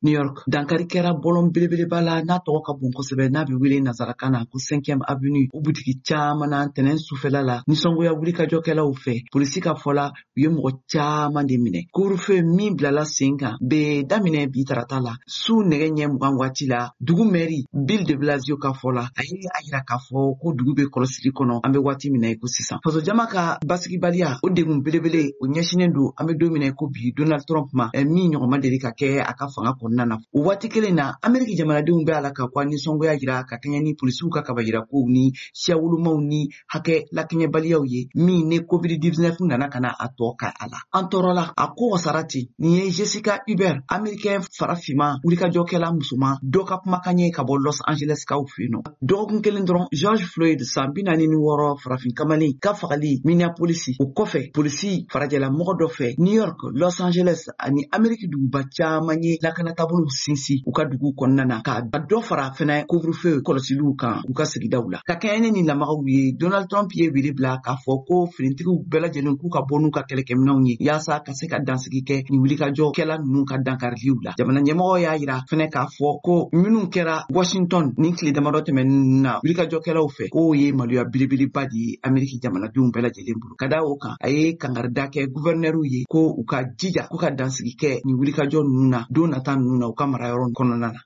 New York dankari kɛra bɔlɔn belebeleba la n'a tɔgɔ ka bon kosɛbɛ n'a bɛ wele nazarakan na ko 5e avenue o butigi caaman na ntɛnɛn sufɛla la nisɔngoya wulikajɔkɛlaw fɛ polisi ka fɔla u ye mɔgɔ caaman de minɛ couvre-feu min bilala sen kan bɛ daminɛ bi tarata la su nɛgɛ ɲɛ 20 waati la dugu mɛri Bill de Blasio ka fɔla a ye a yira k'a fɔ ko dugu bɛ kɔlɔsili kɔnɔ an bɛ waati min na i ko sisan fasojama ka basigibaliya o degun belebele o ɲɛsinen don an bɛ don min na i ko bi Donald Trump ma min ɲɔgɔn ma deli ka kɛ a ka fanga kɔnɔna na o waati kelen na Ameriki jamanadenw bɛ a la ka ko nisɔngoya jira ka kɛɲɛ ni polisiw ka kabayirakow ni siya wolomaw ni hakɛ lakɛɲɛbaliyaw ye min ne COVID-19 nana ka na a tɔ ka a la an tɔɔrɔla a ko wasara ten nin ye Jessica Huber Amerikɛn farafinma wulikajɔkɛla musoman dɔ ka kumakan ye ka bɔ Los Angeles kaw fɛ yen nɔ dɔgɔkun kelen dɔrɔn George Floyd san 46 farafin kamalen ka fagali Minneapolis o kɔfɛ polisi farajɛla mɔgɔ dɔ fɛ New York Los Angeles ani Ameriki duguba caaman ye lakana taabolow sinsin u ka dugu kɔnɔna na ka dɔ fara fɛnɛ couvre-feu kɔlɔsiliw kan u ka sigidaw la ka kɛɲɛ ni lamagaw ye Donald Trump ye wele bila k'a fɔ ko finitigiw bɛɛ lajɛlen k'u ka bɔ n'u ka kɛlɛkɛminɛw ye yaasa ka se ka dansigi kɛ ni wulikajɔkɛla ninnu ka dankariliw la jamana ɲɛmɔgɔ y'a yira fɛnɛ k'a fɔ ko minnu kɛra Washington ni tile damadɔ tɛmɛnen na wulikajɔkɛlaw fɛ k'o ye maloya belebeleba de ye Ameriki jamanadenw bɛɛ lajɛlen bolo ka da o kan a ye kangarida kɛ guvɛrnɛriw ye ko u ka jija k'u ka dansigi kɛ ni wulikajɔ ninnu na don nata ninnu na u ka marayɔrɔ kɔnɔna na